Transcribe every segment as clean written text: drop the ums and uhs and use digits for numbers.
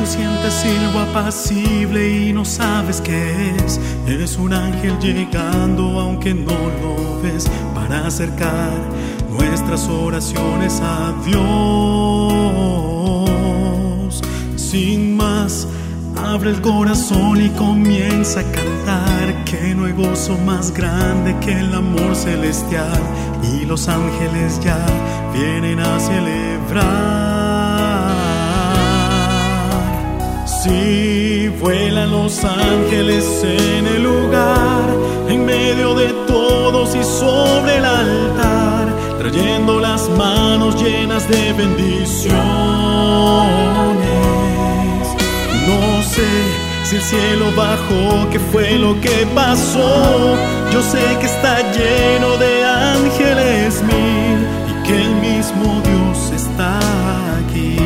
sientes silbo apacible y no sabes qué es un ángel llegando aunque no lo ves, para acercar nuestras oraciones a Dios. Sin más, abre el corazón y comienza a cantar, que no hay gozo más grande que el amor celestial, y los ángeles ya vienen a celebrar. Sí, vuelan los ángeles en el lugar, en medio de todos y sobre el altar, trayendo las manos llenas de bendiciones. No sé si el cielo bajó, qué fue lo que pasó. Yo sé que está lleno de ángeles mil y que el mismo Dios está aquí.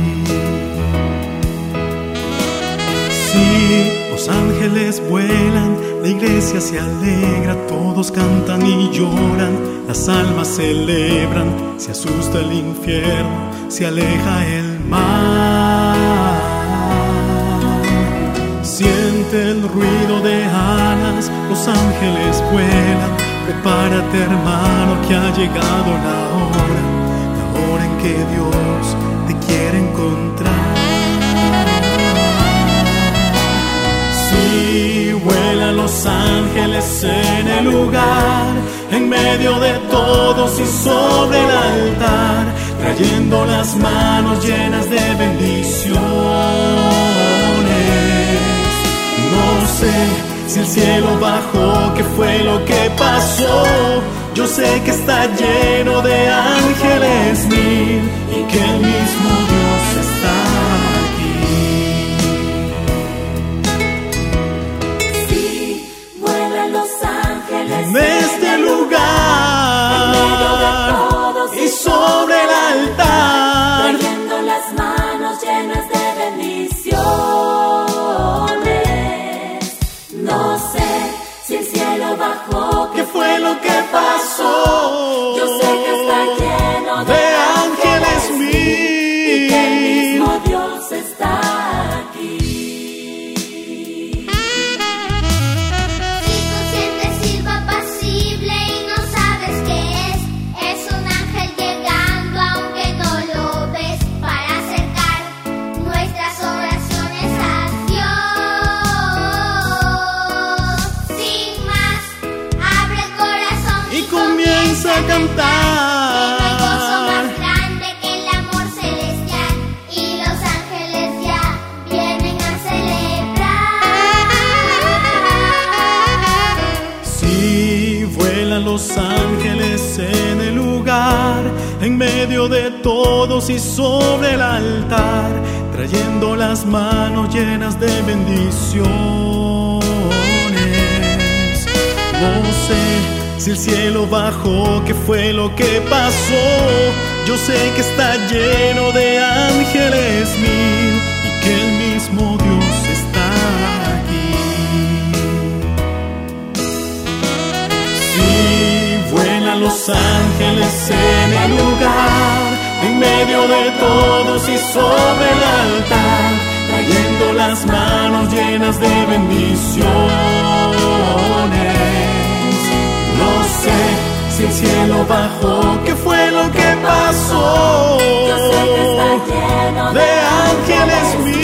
Sí, los ángeles vuelan, la iglesia se alegra, todos cantan y lloran, las almas celebran, se asusta el infierno, se aleja el mal. Siente el ruido de alas, los ángeles vuelan. Prepárate, hermano, que ha llegado la hora en que Dios te quiere encontrar. Sí, vuelan los ángeles en el lugar, en medio de todos y sobre el altar, trayendo las manos llenas de bendiciones. No sé si el cielo bajó, qué fue lo que pasó. Yo sé que está lleno de ángeles mil y que el mismo Dios está aquí. Sí, vuelan los ángeles en este lugar, en medio de todos y sobre el altar, trayendo las manos llenas de bendiciones. No sé si el cielo bajó, ¿qué fue lo que pasó? Yo sé que está lleno de ángeles y que el mismo Dios está aquí. Si tú sientes silbo apacible y no sabes qué es un ángel llegando aunque no lo ves, para acercar nuestras oraciones a Dios. Sin más, abre el corazón y comienza a cantar. No hay gozo más grande que el amor celestial, y los ángeles ya vienen a celebrar. Sí, vuelan los ángeles en el lugar, en medio de todos y sobre el altar, trayendo las manos llenas de bendiciones. No sé si el cielo bajó, qué fue lo que pasó. Yo sé que está lleno de ángeles mil y que el mismo Dios está aquí. Sí, vuelan los ángeles en el lugar, en medio de todos y sobre el altar, trayendo las manos llenas de bendiciones. No sé si el cielo bajó, qué fue lo que pasó. Yo sé que está lleno de ángeles mil